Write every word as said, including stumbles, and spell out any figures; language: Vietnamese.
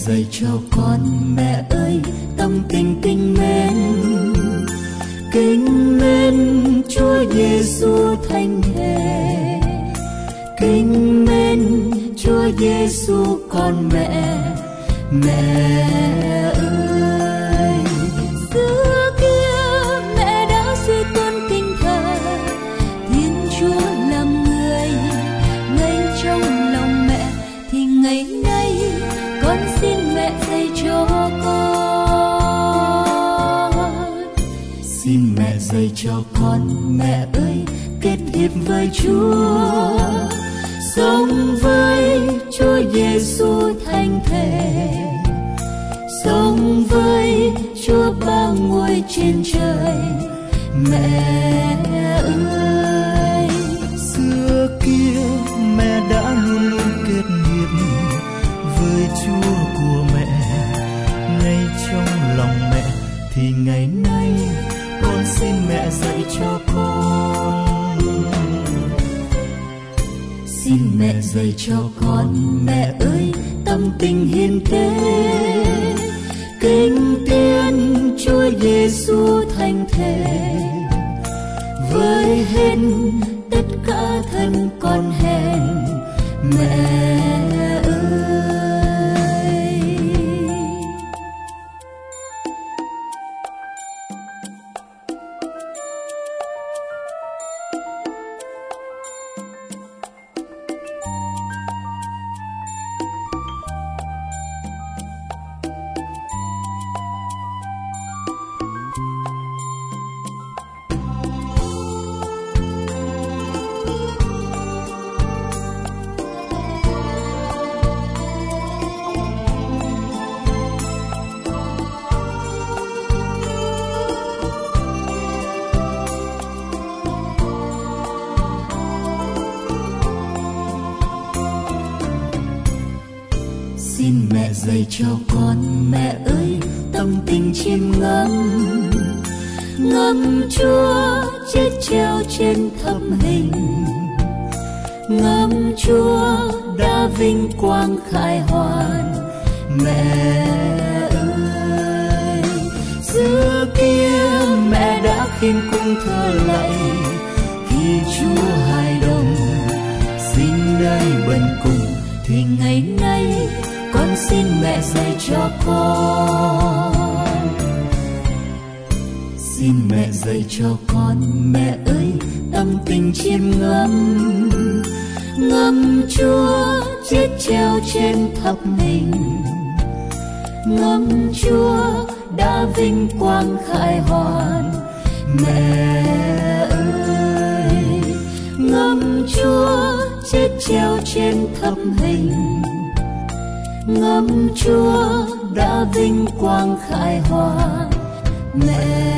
dạy cho con, mẹ ơi tâm tình kính mến, kính mến Chúa Giêsu thánh thể, kính mến Chúa Giêsu con mẹ. Mẹ ơi, xưa kia mẹ đã suy tôn kinh thờ Thiên Chúa làm người, ngay trong lòng mẹ thì ngày nay con xin mẹ dạy cho con. Xin mẹ dạy cho con, mẹ ơi kết hiệp với Chúa, sống với Chúa Giêsu thánh thể, sống với Chúa ba ngôi trên trời. Mẹ ơi, xưa kia mẹ đã luôn luôn kết hiệp với Chúa của mẹ, ngay trong lòng mẹ thì ngày nay con xin mẹ dạy cho con. Xin mẹ dạy cho con, mẹ ơi tâm tình hiền tế, kính tiên Chúa Giêsu thánh thể, với hết tất cả thân con hèn. Mẹ ơi, xin mẹ dạy cho con, mẹ ơi tâm tình chiêm ngắm, ngắm Chúa chết treo trên thập hình, ngắm Chúa đã vinh quang khai hoàn. Mẹ ơi, xưa kia mẹ đã khiêm cung thờ lạy khi Chúa hài đồng sinh nơi bần cùng, thì ngày nay con xin mẹ dạy cho con. Xin mẹ dạy cho con, mẹ ơi tâm tình chiêm ngắm, ngắm Chúa chết treo trên thập hình, ngắm Chúa đã vinh quang khai hoàn. Mẹ ơi, ngắm Chúa chết treo trên thập hình, ngắm Chúa đã vinh quang khai hoàn. Mẹ